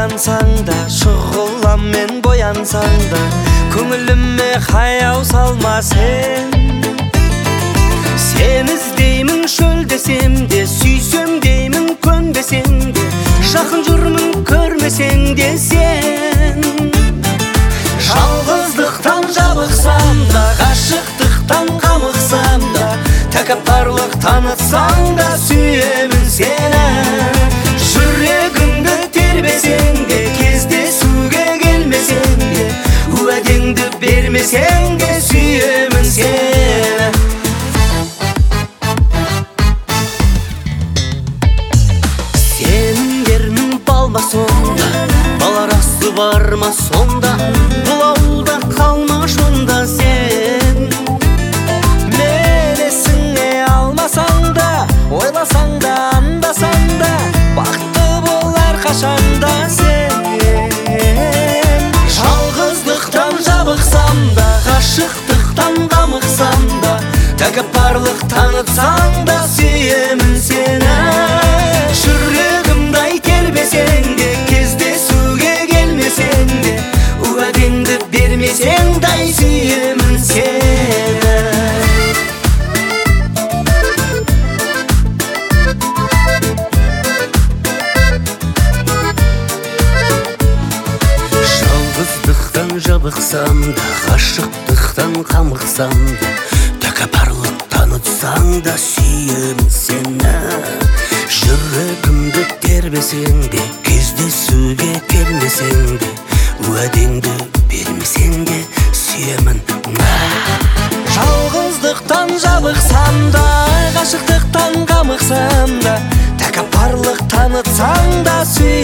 оянсаң да, шұғыламмен боянсаң да, көңіліме қаяу салма сен. Сен іздеймін шөлдесем де, сүйсем деймін көнбесең де, жақын жүрмін көрмесең де сен. Жалғыздықтан жабықсам да, ғашықтықтан қамықсам да, тәкаппарлық танытсаң да, сүйемін сені. Жүрегімді тербесең де, кездесуге келмесең де, уәдеңді бермесең де, сүйемін сені. Сендердің балма сонда, баларасы бар ма сонда, бұл ауылда қалма жонда сен. Мені сіңе алмасаң да, ойласаң да, андасаң да, бақытты болар қашанда сен. Жалғыздықтан жабықсам да, ғашықтықтан қамықсам да, тәкаппарлық танытсаң да, сүйемін сені. Жүрегімді ай тербесең де, кездесуге келмесең де, уәдеңді бермесең де, сүйемін сені. Жалғыздықтан жабықсам да, ғашықтықтан қамықсам да, тәкаппарлық танытсаң да, сүйемін сені. Жүрегімді тербесең де, кездесуге келмесең де, уәдеңді бермесең де, сүйемін. Жалғыздықтан жабықсам да, ғашықтықтан қамықсам да, тәкаппарлық танытсаң да, сүйемін.